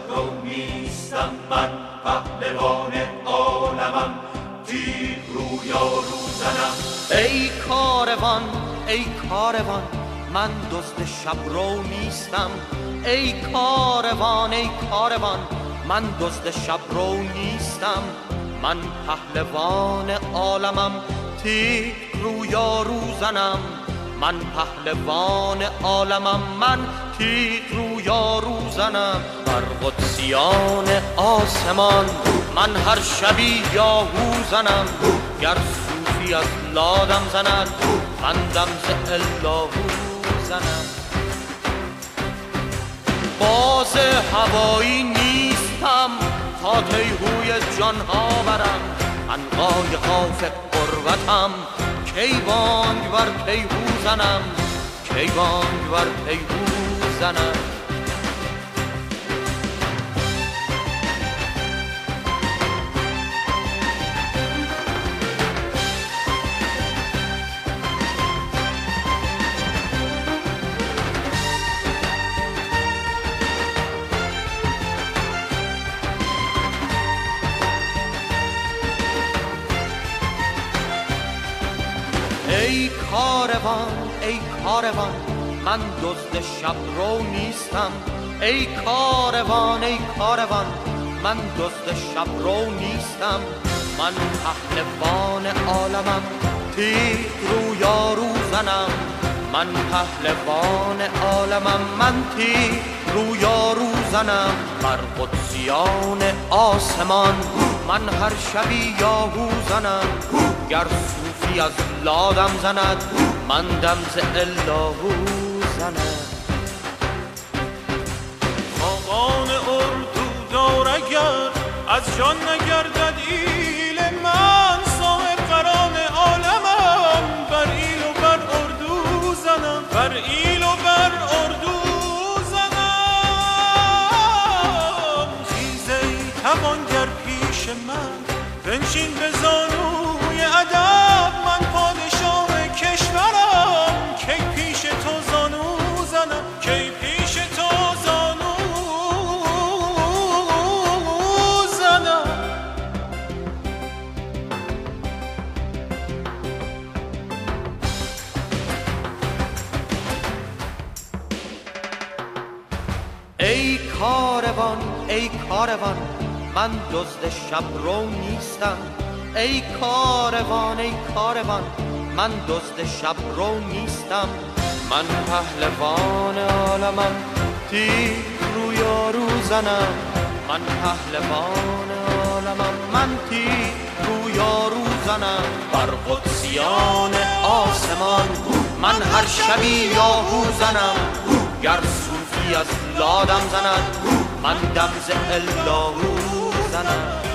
رو نیستم، من پهلوان عالمم، تیر رویارو زنم. ای کاروان ای کاروان من دزد شب رو نیستم. ای کاروان ای کاروان من دزد شب رو نیستم. من پهلوان عالمم، تیر رویارو زنم. من پهلوان عالمم، من تیر رویارو زنم. بر قدسیان آسمان من هر شبی یاهو زنم. گر صوفی از لادم زند، من دم ز اللهو زنم. باز هوایی نیستم تا تیهوی جانها برم. عنقای قاف قربتم، کی بانگ بر تیهو زنم، کی بانگ بر تیهو زنم. ای کاروان ای کاروان من دزد شب رو نیستم. ای کاروان ای کاروان من دزد شب رو نیستم. من پهلوان عالمم، تیر رویارو زنم. من پهلوان عالمم، من تیر رویارو زنم. بر قدسیان آسمان من هر شبی یاهو زنم. گر صوفی از لادم زند، من دم ز اللهو زنم. خاقان اردو دار اگر از جان نگردد ایل، من صاحب قران عالمم، بر ایل و بر اردو زنم، بر ایل و بر اردو زنم. خیز ای توانگر پیش من، بنشین به زانوی ادب، من پادشاه کشورم، کی پیش تو زانو زنم، کی پیش تو زانو زنم. ای کاروان ای کاروان من دزد شب رو نیستم. ای کاروان ای کاروان من دزد شب رو نیستم. من پهلوان عالمم، تیر رویارو زنم. من پهلوان عالمم، من تیر رویارو زنم. بر قدسیان آسمان من هر شبی یاهو زنم. گر صوفی از لادم زند، من دم ز اللهو زنم.